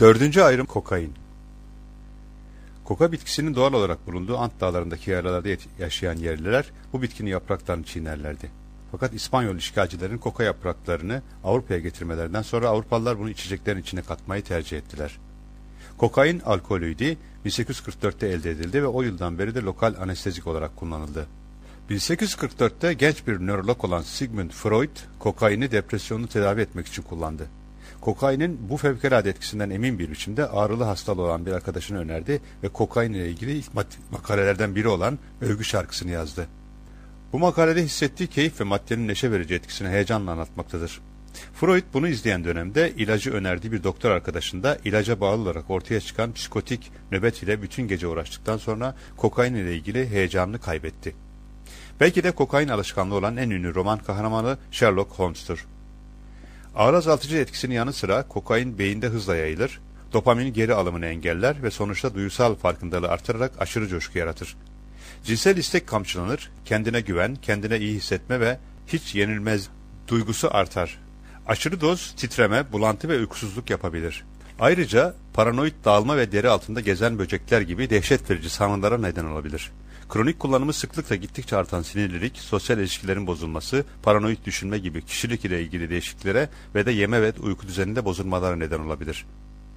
Dördüncü ayrım kokain. Koka bitkisinin doğal olarak bulunduğu Ant dağlarındaki yaylalarda yaşayan yerliler bu bitkinin yapraklarını çiğnerlerdi. Fakat İspanyol işgalcilerin koka yapraklarını Avrupa'ya getirmelerinden sonra Avrupalılar bunu içeceklerin içine katmayı tercih ettiler. Kokain alkolüydü, 1844'te elde edildi ve o yıldan beri de lokal anestezik olarak kullanıldı. 1844'te genç bir nörolog olan Sigmund Freud, kokaini depresyonunu tedavi etmek için kullandı. Kokainin bu fevkalade etkisinden emin bir biçimde ağrılı hastalığı olan bir arkadaşına önerdi ve kokain ile ilgili ilk makalelerden biri olan övgü şarkısını yazdı. Bu makalede hissettiği keyif ve maddenin neşe verici etkisini heyecanla anlatmaktadır. Freud bunu izleyen dönemde ilacı önerdiği bir doktor arkadaşında ilaca bağlı olarak ortaya çıkan psikotik nöbet ile bütün gece uğraştıktan sonra kokain ile ilgili heyecanını kaybetti. Belki de kokain alışkanlığı olan en ünlü roman kahramanı Sherlock Holmes'tur. Ağrı azaltıcı etkisinin yanı sıra kokain beyinde hızla yayılır, dopamin geri alımını engeller ve sonuçta duysal farkındalığı artırarak aşırı coşku yaratır. Cinsel istek kamçılanır, kendine güven, kendine iyi hissetme ve hiç yenilmez duygusu artar. Aşırı doz titreme, bulantı ve uykusuzluk yapabilir. Ayrıca paranoid dağılma ve deri altında gezen böcekler gibi dehşet verici sanrılara neden olabilir. Kronik kullanımı sıklıkla gittikçe artan sinirlilik, sosyal ilişkilerin bozulması, paranoid düşünme gibi kişilik ile ilgili değişikliklere ve de yeme ve uyku düzeninde bozulmalara neden olabilir.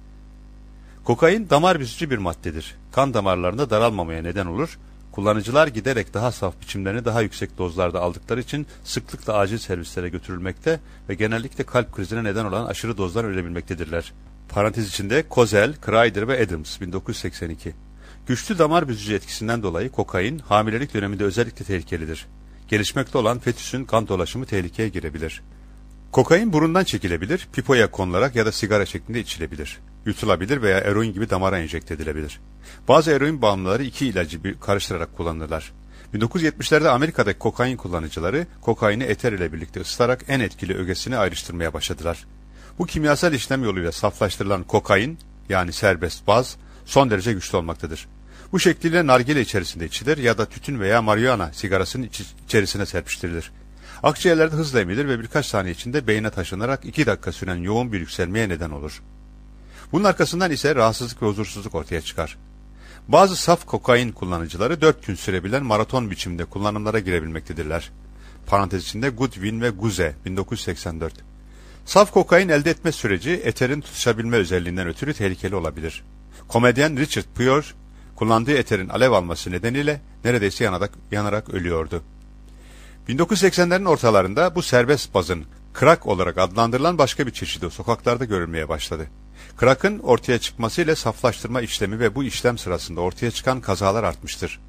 Kokain damar büzücü bir maddedir. Kan damarlarında daralmamaya neden olur. Kullanıcılar giderek daha saf biçimlerini daha yüksek dozlarda aldıkları için sıklıkla acil servislere götürülmekte ve genellikle kalp krizine neden olan aşırı dozdan ölebilmektedirler. Parantez içinde Kozel, Kreider ve Adams 1982. Güçlü damar büzücü etkisinden dolayı kokain hamilelik döneminde özellikle tehlikelidir. Gelişmekte olan fetüsün kan dolaşımı tehlikeye girebilir. Kokain burundan çekilebilir, pipoya konularak ya da sigara şeklinde içilebilir. Yutulabilir veya eroin gibi damara enjekte edilebilir. Bazı eroin bağımlıları iki ilacı karıştırarak kullanırlar. 1970'lerde Amerika'daki kokain kullanıcıları kokaini eter ile birlikte ısıtarak en etkili ögesini ayrıştırmaya başladılar. Bu kimyasal işlem yoluyla saflaştırılan kokain yani serbest baz son derece güçlü olmaktadır. Bu şekliyle nargile içerisinde içilir ya da tütün veya marihuana sigarasının içerisine serpiştirilir. Akciğerlerde hızla emilir ve birkaç saniye içinde beyne taşınarak 2 dakika süren yoğun bir yükselmeye neden olur. Bunun arkasından ise rahatsızlık ve huzursuzluk ortaya çıkar. Bazı saf kokain kullanıcıları 4 gün sürebilen maraton biçimde kullanımlara girebilmektedirler. Parantez içinde Goodwin ve Guze 1984. Saf kokain elde etme süreci eterin tutuşabilme özelliğinden ötürü tehlikeli olabilir. Komedyen Richard Pryor kullandığı eterin alev alması nedeniyle neredeyse yanarak ölüyordu. 1980'lerin ortalarında bu serbest bazın crack olarak adlandırılan başka bir çeşidi sokaklarda görülmeye başladı. Crack'ın ortaya çıkmasıyla saflaştırma işlemi ve bu işlem sırasında ortaya çıkan kazalar artmıştır.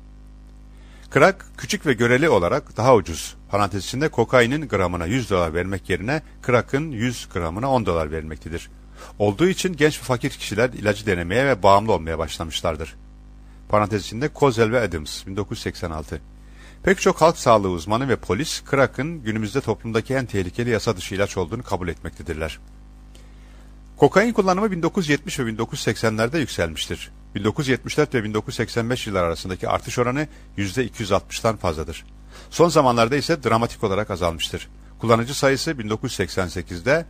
Crack küçük ve göreli olarak daha ucuz. Parantez içinde kokainin gramına $100 vermek yerine crack'ın 100 gramına $10 verilmektedir. Olduğu için genç ve fakir kişiler ilacı denemeye ve bağımlı olmaya başlamışlardır. Parantez içinde Kozel ve Adams 1986. Pek çok halk sağlığı uzmanı ve polis, crack'ın günümüzde toplumdaki en tehlikeli yasa dışı ilaç olduğunu kabul etmektedirler. Kokain kullanımı 1970 ve 1980'lerde yükselmiştir. 1974 ve 1985 yıllar arasındaki artış oranı %260'tan fazladır. Son zamanlarda ise dramatik olarak azalmıştır. Kullanıcı sayısı 1988'de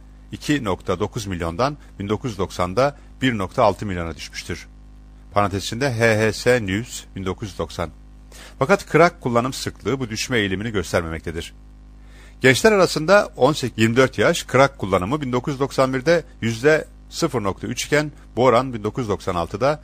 2,9 milyondan 1990'da 1,6 milyona düşmüştür. Parantez içinde HHS News 1990. Fakat crack kullanım sıklığı bu düşme eğilimini göstermemektedir. Gençler arasında 18-24 yaş crack kullanımı 1991'de %0,3 iken bu oran 1996'da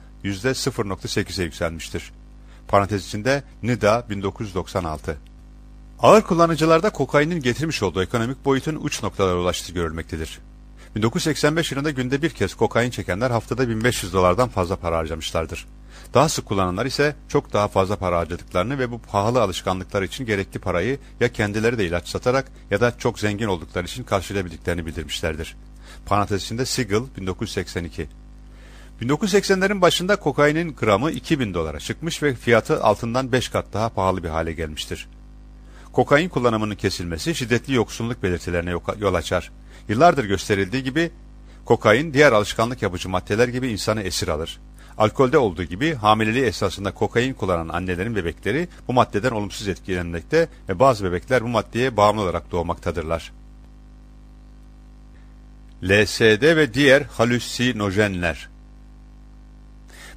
%0,8'e yükselmiştir. Parantez içinde NIDA 1996. Ağır kullanıcılarda kokainin getirmiş olduğu ekonomik boyutun uç noktalara ulaştığı görülmektedir. 1985 yılında günde bir kez kokain çekenler haftada $1500'dan fazla para harcamışlardır. Daha sık kullananlar ise çok daha fazla para harcadıklarını ve bu pahalı alışkanlıklar için gerekli parayı ya kendileri de ilaç satarak ya da çok zengin oldukları için karşılayabildiklerini bildirmişlerdir. Parantez içinde Siegel 1982. 1980'lerin başında kokainin gramı $2000 çıkmış ve fiyatı altından 5 kat daha pahalı bir hale gelmiştir. Kokain kullanımının kesilmesi şiddetli yoksunluk belirtilerine yol açar. Yıllardır gösterildiği gibi kokain diğer alışkanlık yapıcı maddeler gibi insanı esir alır. Alkolde olduğu gibi hamileliği esnasında kokain kullanan annelerin bebekleri bu maddeden olumsuz etkilenmekte ve bazı bebekler bu maddeye bağımlı olarak doğmaktadırlar. LSD ve diğer halüsinojenler.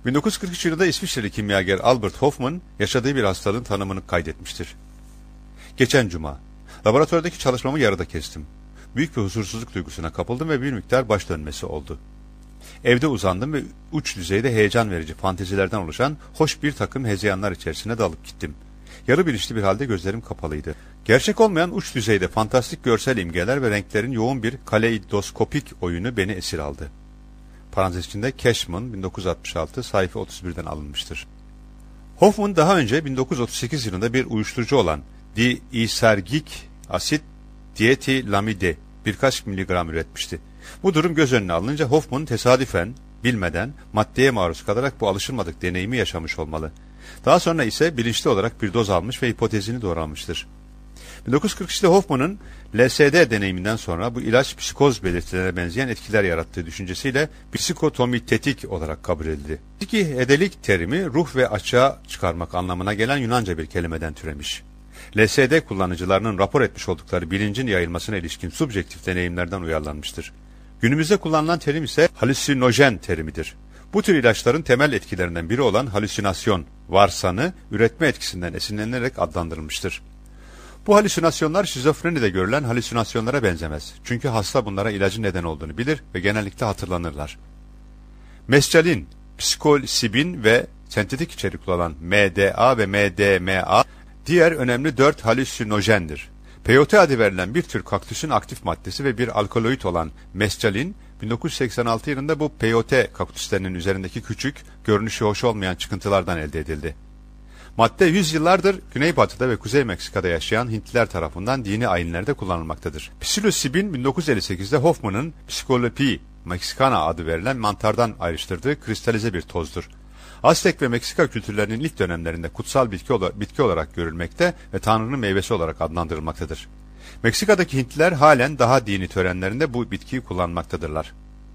1943 yılında İsviçreli kimyager Albert Hofmann yaşadığı bir hastalığın tanımını kaydetmiştir. Geçen cuma, laboratuvardaki çalışmamı yarıda kestim. Büyük bir huzursuzluk duygusuna kapıldım ve bir miktar baş dönmesi oldu. Evde uzandım ve uç düzeyde heyecan verici fantezilerden oluşan hoş bir takım hezeyanlar içerisine dalıp gittim. Yarı bilinçli bir halde gözlerim kapalıydı. Gerçek olmayan uç düzeyde fantastik görsel imgeler ve renklerin yoğun bir kaleidoskopik oyunu beni esir aldı. Parantez içinde Cashman 1966 sayfa 31'den alınmıştır. Hoffman daha önce 1938 yılında bir uyuşturucu olan diisergik asit dietilamide birkaç miligram üretmişti. Bu durum göz önüne alınınca Hoffman tesadüfen, bilmeden maddeye maruz kalarak bu alışılmadık deneyimi yaşamış olmalı. Daha sonra ise bilinçli olarak bir doz almış ve hipotezini doğrulamıştır. 1943'te Hoffman'ın LSD deneyiminden sonra bu ilaç psikoz belirtilerine benzeyen etkiler yarattığı düşüncesiyle psikotomitetik olarak kabul edildi. Psikedelik terimi ruh ve açığa çıkarmak anlamına gelen Yunanca bir kelimeden türemiş. LSD kullanıcılarının rapor etmiş oldukları bilincin yayılmasına ilişkin subjektif deneyimlerden uyarlanmıştır. Günümüzde kullanılan terim ise halüsinojen terimidir. Bu tür ilaçların temel etkilerinden biri olan halüsinasyon, varsanı, üretme etkisinden esinlenilerek adlandırılmıştır. Bu halüsinasyonlar şizofrenide görülen halüsinasyonlara benzemez. Çünkü hasta bunlara ilacın neden olduğunu bilir ve genellikle hatırlanırlar. Mescalin, psilosibin ve sentetik içerikli olan MDA ve MDMA diğer önemli 4 halüsinojendir. Peyote adı verilen bir tür kaktüsün aktif maddesi ve bir alkaloid olan mescalin, 1986 yılında bu peyote kaktüslerinin üzerindeki küçük, görünüşü hoş olmayan çıkıntılardan elde edildi. Madde yüzyıllardır Güneybatı'da ve Kuzey Meksika'da yaşayan Hintliler tarafından dini ayinlerde kullanılmaktadır. Psilosibin 1958'de Hoffman'ın Psikolopi Mexicana adı verilen mantardan ayrıştırdığı kristalize bir tozdur. Aztek ve Meksika kültürlerinin ilk dönemlerinde kutsal bitki olarak görülmekte ve Tanrı'nın meyvesi olarak adlandırılmaktadır. Meksika'daki Hintliler halen daha dini törenlerinde bu bitkiyi kullanmaktadırlar.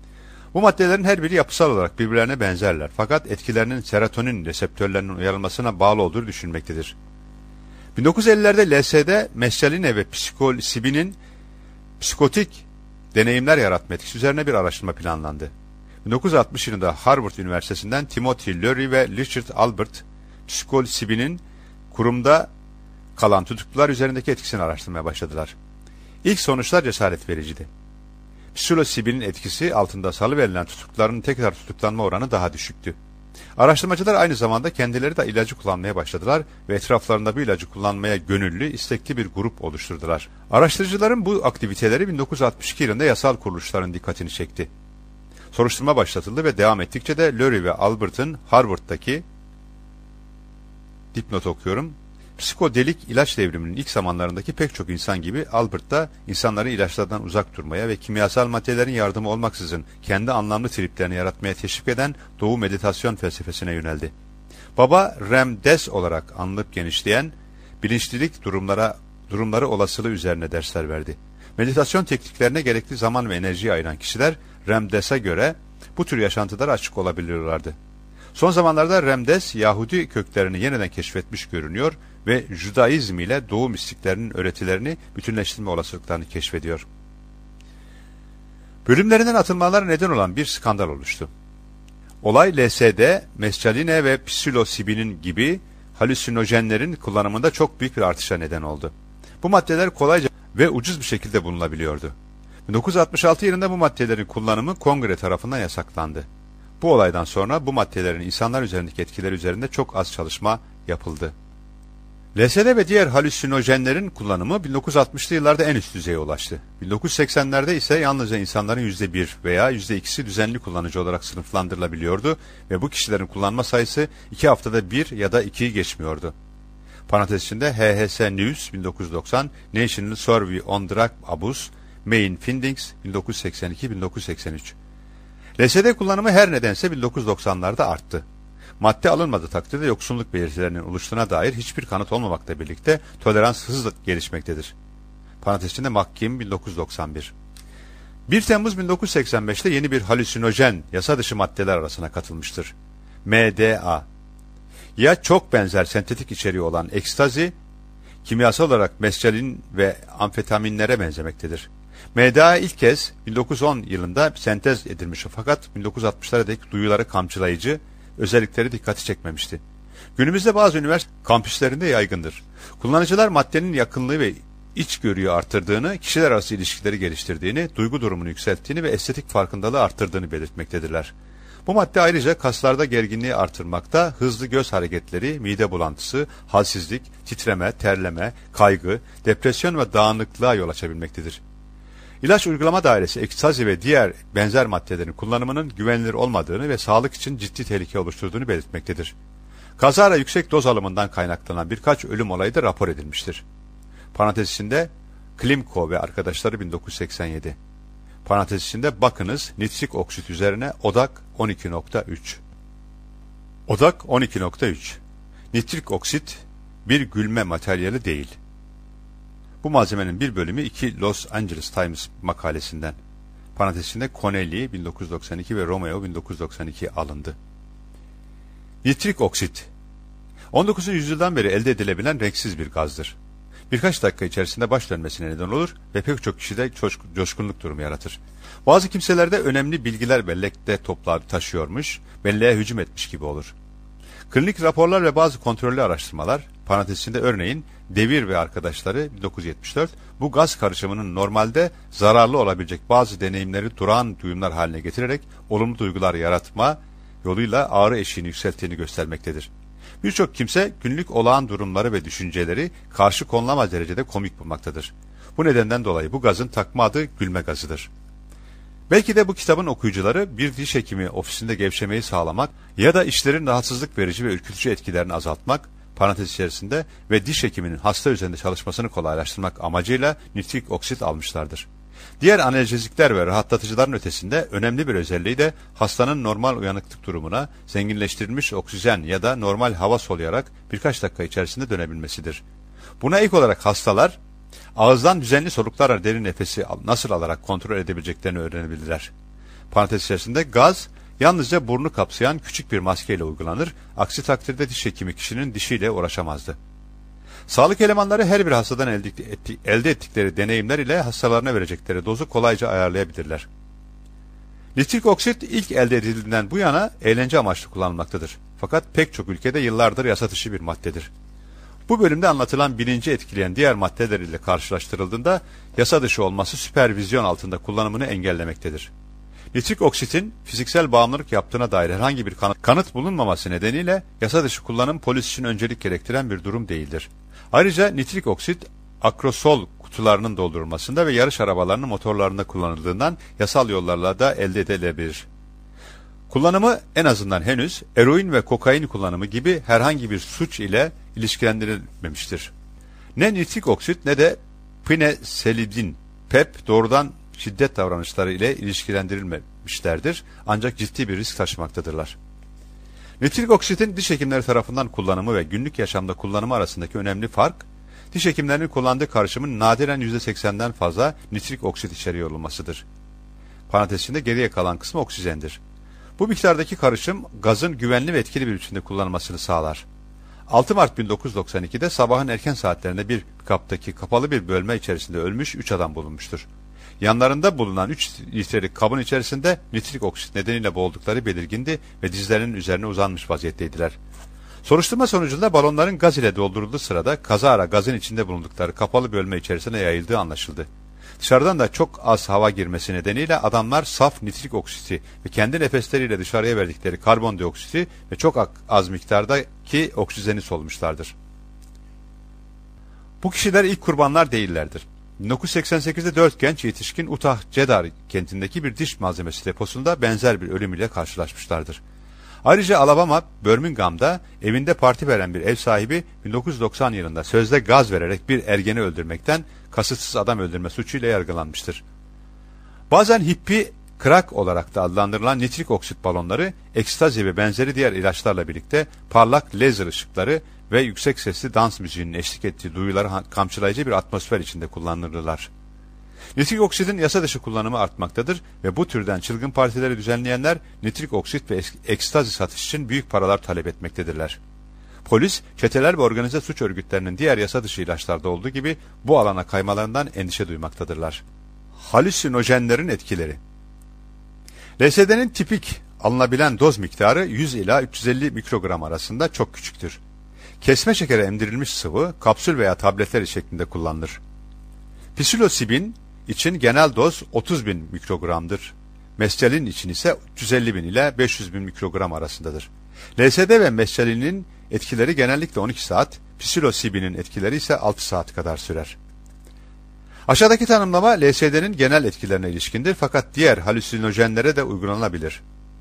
Bu maddelerin her biri yapısal olarak birbirlerine benzerler fakat etkilerinin serotonin reseptörlerinin uyarılmasına bağlı olduğu düşünülmektedir. 1950'lerde LSD, mescaline ve psilosibinin psikotik deneyimler yaratma etkisi üzerine bir araştırma planlandı. 1960 yılında Harvard Üniversitesi'nden Timothy Leary ve Richard Albert, psilosibinin kurumda kalan tutuklular üzerindeki etkisini araştırmaya başladılar. İlk sonuçlar cesaret vericiydi. Psilosibinin etkisi altında salıverilen tutukluların tekrar tutuklanma oranı daha düşüktü. Araştırmacılar aynı zamanda kendileri de ilacı kullanmaya başladılar ve etraflarında bu ilacı kullanmaya gönüllü, istekli bir grup oluşturdular. Araştırıcıların bu aktiviteleri 1962 yılında yasal kuruluşların dikkatini çekti. Soruşturma başlatıldı ve devam ettikçe de Leary ve Albert'ın Harvard'daki dipnot okuyorum. Psikodelik ilaç devriminin ilk zamanlarındaki pek çok insan gibi Albert da insanları ilaçlardan uzak durmaya ve kimyasal maddelerin yardımı olmaksızın kendi anlamlı triplerini yaratmaya teşvik eden Doğu meditasyon felsefesine yöneldi. Baba REM-DES olarak anılıp genişleyen bilinçlilik durumları olasılığı üzerine dersler verdi. Meditasyon tekniklerine gerekli zaman ve enerjiyi ayıran kişiler REM-DES'e göre bu tür yaşantılara açık olabiliyorlardı. Son zamanlarda REM-DES Yahudi köklerini yeniden keşfetmiş görünüyor ve Judaizm ile Doğu mistiklerinin öğretilerini bütünleştirme olasılıklarını keşfediyor. Bölümlerinden atılmalara neden olan bir skandal oluştu. Olay LSD, mescaline ve psilosibinin gibi halüsinojenlerin kullanımında çok büyük bir artışa neden oldu. Bu maddeler kolayca ve ucuz bir şekilde bulunabiliyordu. 1966 yılında bu maddelerin kullanımı kongre tarafından yasaklandı. Bu olaydan sonra bu maddelerin insanlar üzerindeki etkileri üzerinde çok az çalışma yapıldı. LSD ve diğer halüsinojenlerin kullanımı 1960'lı yıllarda en üst düzeye ulaştı. 1980'lerde ise yalnızca insanların %1 veya %2'si düzenli kullanıcı olarak sınıflandırılabiliyordu ve bu kişilerin kullanma sayısı 2 haftada 1 ya da 2'yi geçmiyordu. Parantez içinde HHS News 1990, National Survey on Drug Abuse, Main Findings 1982-1983. LSD kullanımı her nedense 1990'larda arttı. Madde alınmadığı takdirde yoksunluk belirtilerinin oluştuğuna dair hiçbir kanıt olmamakla birlikte tolerans hızla gelişmektedir. Parantez içinde McKim 1991. 1 Temmuz 1985'te yeni bir halüsinojen yasa dışı maddeler arasına katılmıştır. MDA. Ya çok benzer sentetik içeriği olan ekstazi, kimyasal olarak mescalin ve amfetaminlere benzemektedir. MDA ilk kez 1910 yılında sentez edilmiş fakat 1960'lara dek duyuları kamçılayıcı özellikleri dikkati çekmemişti. Günümüzde bazı üniversite kampüslerinde yaygındır. Kullanıcılar maddenin yakınlığı ve içgörüyü arttırdığını, kişiler arası ilişkileri geliştirdiğini, duygu durumunu yükselttiğini ve estetik farkındalığı arttırdığını belirtmektedirler. Bu madde ayrıca kaslarda gerginliği artırmakta, hızlı göz hareketleri, mide bulantısı, halsizlik, titreme, terleme, kaygı, depresyon ve dağınıklığa yol açabilmektedir. İlaç uygulama dairesi ekstazi ve diğer benzer maddelerin kullanımının güvenilir olmadığını ve sağlık için ciddi tehlike oluşturduğunu belirtmektedir. Kazara yüksek doz alımından kaynaklanan birkaç ölüm olayı da rapor edilmiştir. Parantez içinde Klimko ve arkadaşları 1987. Parantez içinde bakınız nitrik oksit üzerine odak 12.3. Odak 12.3. Nitrik oksit bir gülme materyali değil. Bu malzemenin bir bölümü 2 Los Angeles Times makalesinden. Parantez içinde Connelly 1992 ve Romeo 1992 alındı. Nitrik oksit 19. yüzyıldan beri elde edilebilen renksiz bir gazdır. Birkaç dakika içerisinde baş dönmesine neden olur ve pek çok kişide coşkunluk durumu yaratır. Bazı kimselerde önemli bilgiler bellekte taşıyormuş, belleğe hücum etmiş gibi olur. Klinik raporlar ve bazı kontrollü araştırmalar, parantez içinde örneğin Devir ve arkadaşları 1974, bu gaz karışımının normalde zararlı olabilecek bazı deneyimleri durağan duyumlar haline getirerek olumlu duygular yaratma yoluyla ağrı eşiğini yükselttiğini göstermektedir. Birçok kimse günlük olağan durumları ve düşünceleri karşı konulamaz derecede komik bulmaktadır. Bu nedenden dolayı bu gazın takma adı gülme gazıdır. Belki de bu kitabın okuyucuları bir diş hekimi ofisinde gevşemeyi sağlamak ya da işlerin rahatsızlık verici ve ürkütücü etkilerini azaltmak, parantez içerisinde ve diş hekiminin hasta üzerinde çalışmasını kolaylaştırmak amacıyla nitrik oksit almışlardır. Diğer analjezikler ve rahatlatıcıların ötesinde önemli bir özelliği de hastanın normal uyanıklık durumuna zenginleştirilmiş oksijen ya da normal hava soluyarak birkaç dakika içerisinde dönebilmesidir. Buna ilk olarak hastalar ağızdan düzenli soluklarla derin nefesi nasıl alarak kontrol edebileceklerini öğrenebilirler. Parantez içerisinde gaz yalnızca burnu kapsayan küçük bir maskeyle uygulanır, aksi takdirde diş hekimi kişinin dişiyle uğraşamazdı. Sağlık elemanları her bir hastadan elde ettikleri deneyimler ile hastalarına verecekleri dozu kolayca ayarlayabilirler. Nitrik oksit ilk elde edildiğinden bu yana eğlence amaçlı kullanılmaktadır. Fakat pek çok ülkede yıllardır yasa dışı bir maddedir. Bu bölümde anlatılan bilinci etkileyen diğer maddeler ile karşılaştırıldığında yasa dışı olması süpervizyon altında kullanımını engellemektedir. Nitrik oksitin fiziksel bağımlılık yaptığına dair herhangi bir kanıt bulunmaması nedeniyle yasa dışı kullanım polis için öncelik gerektiren bir durum değildir. Ayrıca nitrik oksit akrosol kutularının doldurulmasında ve yarış arabalarının motorlarında kullanıldığından yasal yollarla da elde edilebilir. Kullanımı en azından henüz eroin ve kokain kullanımı gibi herhangi bir suç ile ilişkilendirilmemiştir. Ne nitrik oksit ne de pineselidin, PEP doğrudan şiddet davranışları ile ilişkilendirilmemişlerdir ancak ciddi bir risk taşımaktadırlar. Nitrik oksitin diş hekimleri tarafından kullanımı ve günlük yaşamda kullanımı arasındaki önemli fark, diş hekimlerinin kullandığı karışımın nadiren %80'den fazla nitrik oksit içeriyor olmasıdır. Parantez içinde geriye kalan kısmı oksijendir. Bu miktardaki karışım gazın güvenli ve etkili bir biçimde kullanılmasını sağlar. 6 Mart 1992'de sabahın erken saatlerinde bir kaptaki kapalı bir bölme içerisinde ölmüş 3 adam bulunmuştur. Yanlarında bulunan 3 litrelik kabın içerisinde nitrik oksit nedeniyle boğuldukları belirgindi ve dizlerinin üzerine uzanmış vaziyetteydiler. Soruşturma sonucunda balonların gaz ile doldurulduğu sırada kazara gazın içinde bulundukları kapalı bölme içerisine yayıldığı anlaşıldı. Dışarıdan da çok az hava girmesi nedeniyle adamlar saf nitrik oksiti ve kendi nefesleriyle dışarıya verdikleri karbondioksiti ve çok az miktardaki oksijeni solmuşlardır. Bu kişiler ilk kurbanlar değillerdir. 1988'de 4 genç yetişkin Utah Cedar kentindeki bir diş malzemesi deposunda benzer bir ölüm ile karşılaşmışlardır. Ayrıca Alabama, Birmingham'da evinde parti veren bir ev sahibi 1990 yılında sözde gaz vererek bir ergeni öldürmekten kasıtsız adam öldürme suçuyla yargılanmıştır. Bazen hippi crack olarak da adlandırılan nitrik oksit balonları, ekstazi ve benzeri diğer ilaçlarla birlikte parlak lazer ışıkları ve yüksek sesli dans müziğinin eşlik ettiği duyuları kamçılayıcı bir atmosfer içinde kullanılırlar. Nitrik oksitin yasa dışı kullanımı artmaktadır ve bu türden çılgın partileri düzenleyenler nitrik oksit ve ekstazi satış için büyük paralar talep etmektedirler. Polis, çeteler ve organize suç örgütlerinin diğer yasa dışı ilaçlarda olduğu gibi bu alana kaymalarından endişe duymaktadırlar. Halüsinojenlerin etkileri. LSD'nin tipik alınabilen doz miktarı 100 ila 350 mikrogram arasında çok küçüktür. Kesme şekere emdirilmiş sıvı kapsül veya tabletler şeklinde kullanılır. Psilosibin için genel doz 30.000 mikrogramdır. Mescalin için ise 350.000 ile 500.000 mikrogram arasındadır. LSD ve mescalinin etkileri genellikle 12 saat, psilosibinin etkileri ise 6 saat kadar sürer. Aşağıdaki tanımlama LSD'nin genel etkilerine ilişkindir fakat diğer halüsinojenlere de uygulanabilir.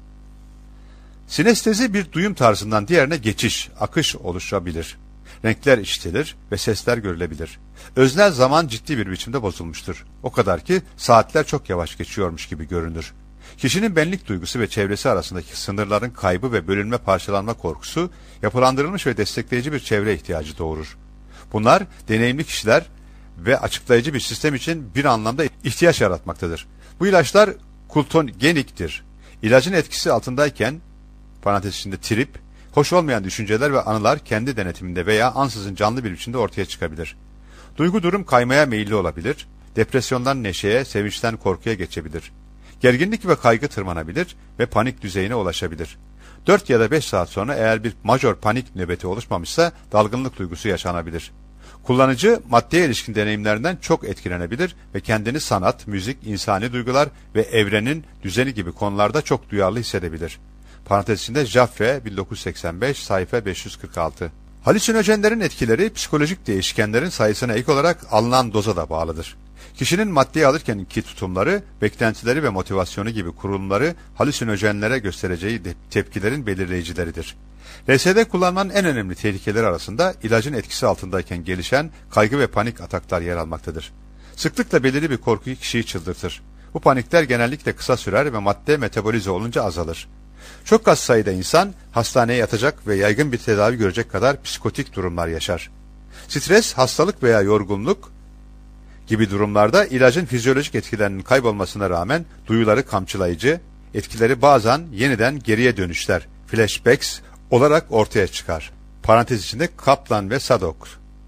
Sinestezi bir duyum tarzından diğerine geçiş, akış oluşabilir. Renkler işitilir ve sesler görülebilir. Öznel zaman ciddi bir biçimde bozulmuştur. O kadar ki saatler çok yavaş geçiyormuş gibi görünür. Kişinin benlik duygusu ve çevresi arasındaki sınırların kaybı ve bölünme parçalanma korkusu, yapılandırılmış ve destekleyici bir çevre ihtiyacı doğurur. Bunlar deneyimli kişiler ve açıklayıcı bir sistem için bir anlamda ihtiyaç yaratmaktadır. Bu ilaçlar kultogeniktir. İlacın etkisi altındayken, parantez içinde trip, hoş olmayan düşünceler ve anılar kendi denetiminde veya ansızın canlı bir biçimde ortaya çıkabilir. Duygu durum kaymaya meyilli olabilir, depresyondan neşeye, sevinçten korkuya geçebilir. Gerginlik ve kaygı tırmanabilir ve panik düzeyine ulaşabilir. 4 ya da 5 saat sonra eğer bir majör panik nöbeti oluşmamışsa dalgınlık duygusu yaşanabilir. Kullanıcı maddeye ilişkin deneyimlerinden çok etkilenebilir ve kendini sanat, müzik, insani duygular ve evrenin düzeni gibi konularda çok duyarlı hissedebilir. Parantez içinde Jaffe 1985 sayfa 546. Halüsinojenlerin etkileri psikolojik değişkenlerin sayısına ek olarak alınan doza da bağlıdır. Kişinin maddeyi alırkenki tutumları, beklentileri ve motivasyonu gibi kurulumları halüsinojenlere göstereceği tepkilerin belirleyicileridir. LSD kullanmanın en önemli tehlikeleri arasında ilacın etkisi altındayken gelişen kaygı ve panik ataklar yer almaktadır. Sıklıkla belirli bir korkuyu kişiyi çıldırtır. Bu panikler genellikle kısa sürer ve madde metabolize olunca azalır. Çok az sayıda insan hastaneye yatacak ve yaygın bir tedavi görecek kadar psikotik durumlar yaşar. Stres, hastalık veya yorgunluk gibi durumlarda ilacın fizyolojik etkilerinin kaybolmasına rağmen duyuları kamçılayıcı, etkileri bazen yeniden geriye dönüşler, flashbacks olarak ortaya çıkar. Parantez içinde Kaplan ve Sadok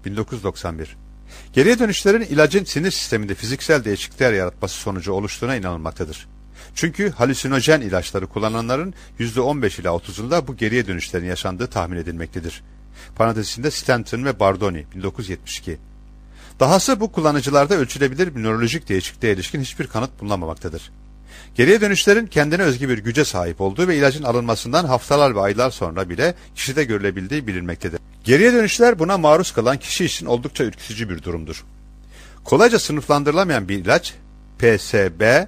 1991. Geriye dönüşlerin ilacın sinir sisteminde fiziksel değişiklikler yaratması sonucu oluştuğuna inanılmaktadır. Çünkü halüsinojen ilaçları kullananların %15 ila 30'unda bu geriye dönüşlerin yaşandığı tahmin edilmektedir. Parantez içinde Stanton ve Bardoni 1972. Dahası bu kullanıcılarda ölçülebilir bir nörolojik değişikliğe ilişkin hiçbir kanıt bulunamamaktadır. Geriye dönüşlerin kendine özgü bir güce sahip olduğu ve ilacın alınmasından haftalar ve aylar sonra bile kişide görülebildiği bilinmektedir. Geriye dönüşler buna maruz kalan kişi için oldukça ürkütücü bir durumdur. Kolayca sınıflandırılamayan bir ilaç, PSB,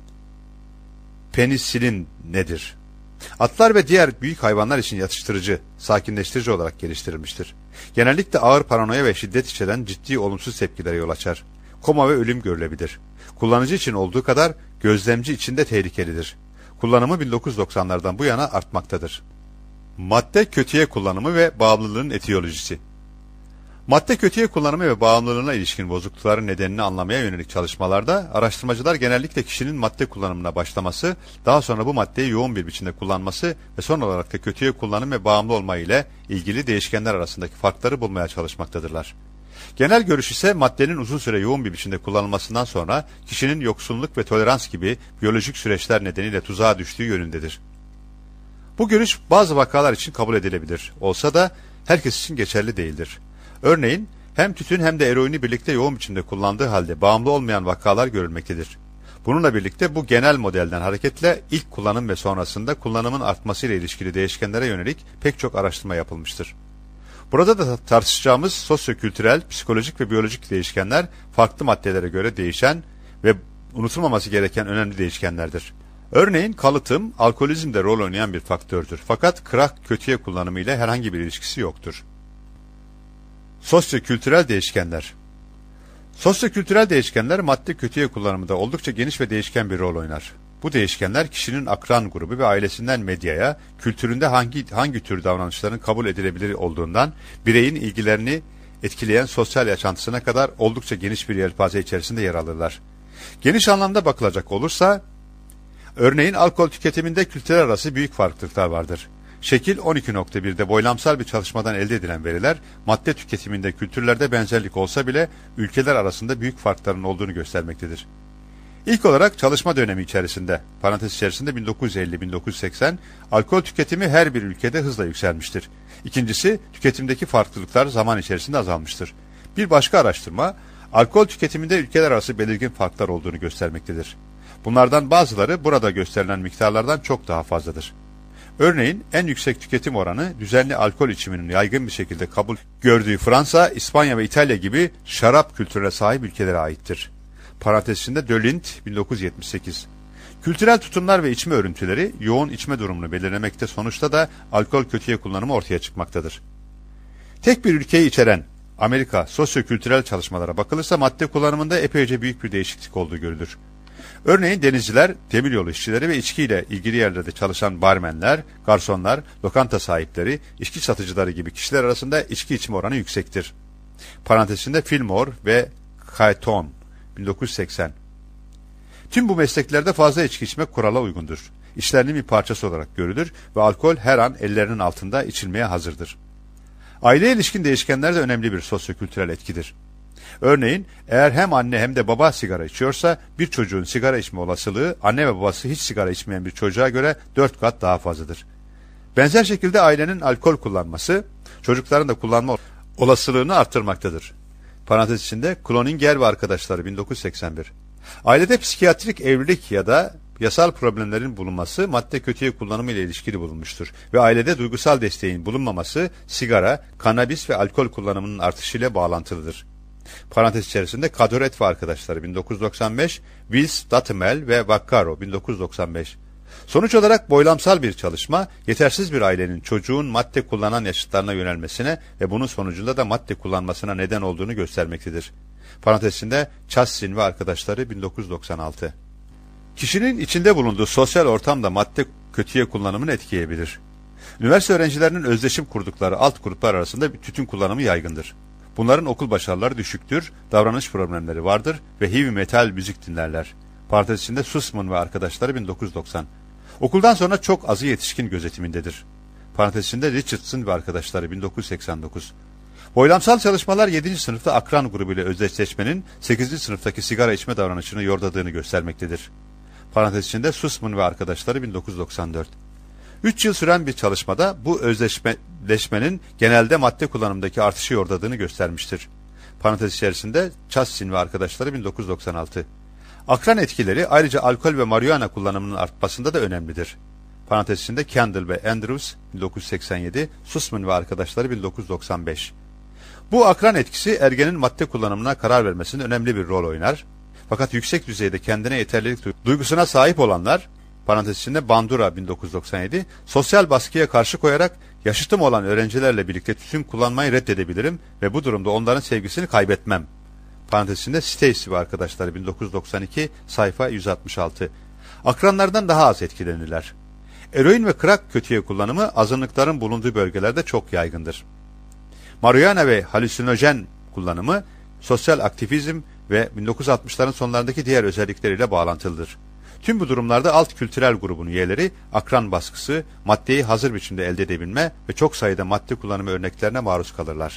penisilin nedir? Atlar ve diğer büyük hayvanlar için yatıştırıcı, sakinleştirici olarak geliştirilmiştir. Genellikle ağır paranoya ve şiddet içeren ciddi olumsuz tepkilere yol açar. Koma ve ölüm görülebilir. Kullanıcı için olduğu kadar gözlemci için de tehlikelidir. Kullanımı 1990'lardan bu yana artmaktadır. Madde kötüye kullanımı ve bağımlılığın etiyolojisi. Madde kötüye kullanımı ve bağımlılığına ilişkin bozuklukların nedenini anlamaya yönelik çalışmalarda araştırmacılar genellikle kişinin madde kullanımına başlaması, daha sonra bu maddeyi yoğun bir biçimde kullanması ve son olarak da kötüye kullanım ve bağımlı olma ile ilgili değişkenler arasındaki farkları bulmaya çalışmaktadırlar. Genel görüş ise maddenin uzun süre yoğun bir biçimde kullanılmasından sonra kişinin yoksunluk ve tolerans gibi biyolojik süreçler nedeniyle tuzağa düştüğü yönündedir. Bu görüş bazı vakalar için kabul edilebilir, olsa da herkes için geçerli değildir. Örneğin hem tütün hem de eroini birlikte yoğun biçimde kullandığı halde bağımlı olmayan vakalar görülmektedir. Bununla birlikte bu genel modelden hareketle ilk kullanım ve sonrasında kullanımın artmasıyla ilişkili değişkenlere yönelik pek çok araştırma yapılmıştır. Burada da tartışacağımız sosyokültürel, psikolojik ve biyolojik değişkenler farklı maddelere göre değişen ve unutulmaması gereken önemli değişkenlerdir. Örneğin kalıtım, alkolizmde rol oynayan bir faktördür. Fakat krak kötüye kullanımı ile herhangi bir ilişkisi yoktur. Sosyokültürel değişkenler. Sosyokültürel değişkenler madde kötüye kullanımında oldukça geniş ve değişken bir rol oynar. Bu değişkenler kişinin akran grubu ve ailesinden medyaya, kültüründe hangi tür davranışların kabul edilebilir olduğundan bireyin ilgilerini etkileyen sosyal yaşantısına kadar oldukça geniş bir yelpaze içerisinde yer alırlar. Geniş anlamda bakılacak olursa, örneğin alkol tüketiminde kültürler arası büyük farklılıklar vardır. Şekil 12.1'de boylamsal bir çalışmadan elde edilen veriler, madde tüketiminde kültürlerde benzerlik olsa bile ülkeler arasında büyük farkların olduğunu göstermektedir. İlk olarak çalışma dönemi içerisinde, parantez içerisinde 1950-1980, alkol tüketimi her bir ülkede hızla yükselmiştir. İkincisi, tüketimdeki farklılıklar zaman içerisinde azalmıştır. Bir başka araştırma, alkol tüketiminde ülkeler arası belirgin farklar olduğunu göstermektedir. Bunlardan bazıları burada gösterilen miktarlardan çok daha fazladır. Örneğin en yüksek tüketim oranı düzenli alkol içiminin yaygın bir şekilde kabul gördüğü Fransa, İspanya ve İtalya gibi şarap kültürüne sahip ülkelere aittir. Parantez içinde De Lindt 1978. Kültürel tutumlar ve içme örüntüleri yoğun içme durumunu belirlemekte, sonuçta da alkol kötüye kullanımı ortaya çıkmaktadır. Tek bir ülkeyi içeren Amerika sosyo-kültürel çalışmalara bakılırsa madde kullanımında epeyce büyük bir değişiklik olduğu görülür. Örneğin denizciler, demiryolu işçileri ve içkiyle ilgili yerlerde çalışan barmenler, garsonlar, lokanta sahipleri, içki satıcıları gibi kişiler arasında içki içme oranı yüksektir. Parantez içinde Fillmore ve Caton 1980. Tüm bu mesleklerde fazla içki içmek kurala uygundur. İşlerinin bir parçası olarak görülür ve alkol her an ellerinin altında içilmeye hazırdır. Aileye ilişkin değişkenler de önemli bir sosyokültürel etkidir. Örneğin eğer hem anne hem de baba sigara içiyorsa bir çocuğun sigara içme olasılığı anne ve babası hiç sigara içmeyen bir çocuğa göre 4 kat daha fazladır. Benzer şekilde ailenin alkol kullanması çocukların da kullanma olasılığını arttırmaktadır. Parantez içinde Cloninger ve arkadaşları 1981. Ailede psikiyatrik evlilik ya da yasal problemlerin bulunması madde kötüye kullanımı ile ilişkili bulunmuştur ve ailede duygusal desteğin bulunmaması sigara, kannabis ve alkol kullanımının artışıyla bağlantılıdır. Parantez içerisinde Cadoret ve arkadaşları 1995, Wills, Datimel ve Vaccaro 1995. Sonuç olarak boylamsal bir çalışma, yetersiz bir ailenin çocuğun madde kullanan yaşıtlarına yönelmesine ve bunun sonucunda da madde kullanmasına neden olduğunu göstermektedir. Parantez içinde Chassin ve arkadaşları 1996. Kişinin içinde bulunduğu sosyal ortam da madde kötüye kullanımını etkileyebilir. Üniversite öğrencilerinin özdeşim kurdukları alt gruplar arasında bir tütün kullanımı yaygındır. Bunların okul başarıları düşüktür, davranış problemleri vardır ve heavy metal müzik dinlerler. Parantez içinde Sussman ve arkadaşları 1990. Okuldan sonra çok azı yetişkin gözetimindedir. Parantez içinde Richardson ve arkadaşları 1989. Boylamsal çalışmalar 7. sınıfta akran grubuyla özdeşleşmenin 8. sınıftaki sigara içme davranışını yordadığını göstermektedir. Parantez içinde Sussman ve arkadaşları 1994. 3 yıl süren bir çalışmada bu özdeşleşmenin genelde madde kullanımındaki artışı yordadığını göstermiştir. Parantez içerisinde Chassin ve arkadaşları 1996. Akran etkileri ayrıca alkol ve marihuana kullanımının artmasında da önemlidir. Parantez içinde Kendall ve Andrews 1987, Sussman ve arkadaşları 1995. Bu akran etkisi ergenin madde kullanımına karar vermesinde önemli bir rol oynar. Fakat yüksek düzeyde kendine yeterlilik duygusuna sahip olanlar, parantez içinde Bandura 1997, sosyal baskıya karşı koyarak yaşıtım olan öğrencilerle birlikte tütün kullanmayı reddedebilirim ve bu durumda onların sevgisini kaybetmem. Parantez içinde Stacy ve arkadaşları 1992, sayfa 166. Akranlardan daha az etkilenirler. Eroin ve crack kötüye kullanımı azınlıkların bulunduğu bölgelerde çok yaygındır. Marihuana ve halüsinojen kullanımı sosyal aktivizm ve 1960'ların sonlarındaki diğer özellikleriyle bağlantılıdır. Tüm bu durumlarda alt kültürel grubun üyeleri akran baskısı, maddeyi hazır biçimde elde edebilme ve çok sayıda madde kullanımı örneklerine maruz kalırlar.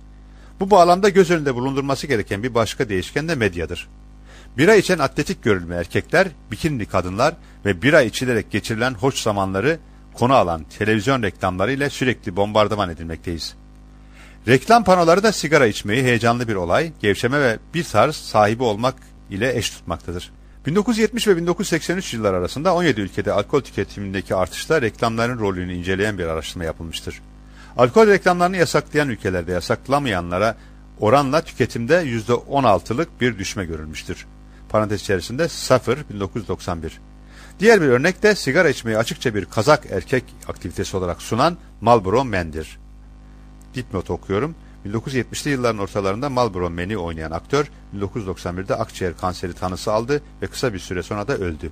Bu bağlamda göz önünde bulundurması gereken bir başka değişken de medyadır. Bira içen atletik görünümlü erkekler, bikinili kadınlar ve bira içilerek geçirilen hoş zamanları konu alan televizyon reklamları ile sürekli bombardıman edilmekteyiz. Reklam panoları da sigara içmeyi heyecanlı bir olay, gevşeme ve bir tarz sahibi olmak ile eş tutmaktadır. 1970 ve 1983 yıllar arasında 17 ülkede alkol tüketimindeki artışta reklamların rolünü inceleyen bir araştırma yapılmıştır. Alkol reklamlarını yasaklayan ülkelerde yasaklamayanlara oranla tüketimde %16'lık bir düşme görülmüştür. Parantez içerisinde Safir 1991. Diğer bir örnek de sigara içmeyi açıkça bir kazak erkek aktivitesi olarak sunan Marlboro Man'dir. Dipnot okuyorum. 1970'li yılların ortalarında Marlboro Man'i oynayan aktör 1991'de akciğer kanseri tanısı aldı ve kısa bir süre sonra da öldü.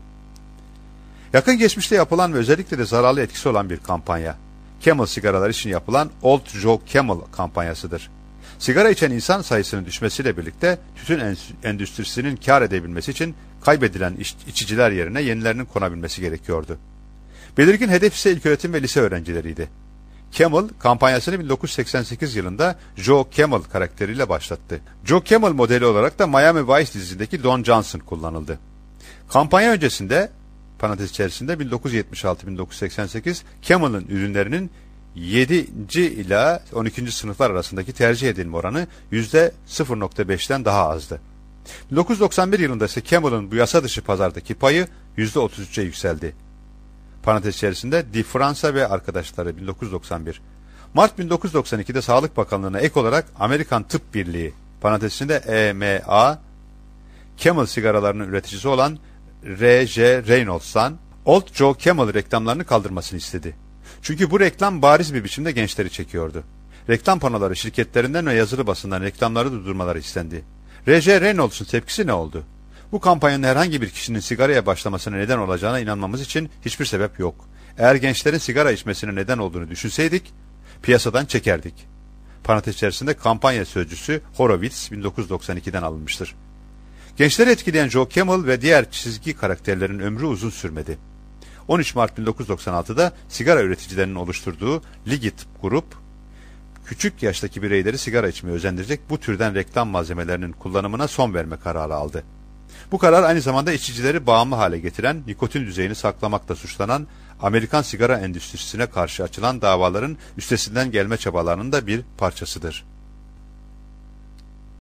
Yakın geçmişte yapılan ve özellikle de zararlı etkisi olan bir kampanya. Camel sigaralar için yapılan Old Joe Camel kampanyasıdır. Sigara içen insan sayısının düşmesiyle birlikte tütün endüstrisinin kar edebilmesi için kaybedilen içiciler yerine yenilerinin konabilmesi gerekiyordu. Belirgin hedef ise ilköğretim ve lise öğrencileriydi. Camel kampanyasını 1988 yılında Joe Camel karakteriyle başlattı. Joe Camel modeli olarak da Miami Vice dizisindeki Don Johnson kullanıldı. Kampanya öncesinde parantez içerisinde 1976-1988 Camel'ın ürünlerinin 7. ila 12. sınıflar arasındaki tercih edilme oranı %0.5'ten daha azdı. 1991 yılında ise Camel'ın bu yasa dışı pazardaki payı %33'e yükseldi. Parantez içerisinde Di Fransa ve arkadaşları 1991. Mart 1992'de Sağlık Bakanlığı'na ek olarak Amerikan Tıp Birliği parantez içinde EMA, Camel sigaralarının üreticisi olan R.J. Reynolds'tan Old Joe Camel reklamlarını kaldırmasını istedi. Çünkü bu reklam bariz bir biçimde gençleri çekiyordu. Reklam panoları şirketlerinden ve yazılı basından reklamları durdurmaları istendi. R.J. Reynolds'un tepkisi ne oldu? Bu kampanyanın herhangi bir kişinin sigaraya başlamasına neden olacağına inanmamız için hiçbir sebep yok. Eğer gençlerin sigara içmesine neden olduğunu düşünseydik, piyasadan çekerdik. Parantez içerisinde kampanya sözcüsü Horowitz 1992'den alınmıştır. Gençleri etkileyen Joe Camel ve diğer çizgi karakterlerin ömrü uzun sürmedi. 13 Mart 1996'da sigara üreticilerinin oluşturduğu Liggett Grup, küçük yaştaki bireyleri sigara içmeye özendirecek bu türden reklam malzemelerinin kullanımına son verme kararı aldı. Bu karar aynı zamanda içicileri bağımlı hale getiren, nikotin düzeyini saklamakla suçlanan Amerikan sigara endüstrisine karşı açılan davaların üstesinden gelme çabalarının da bir parçasıdır.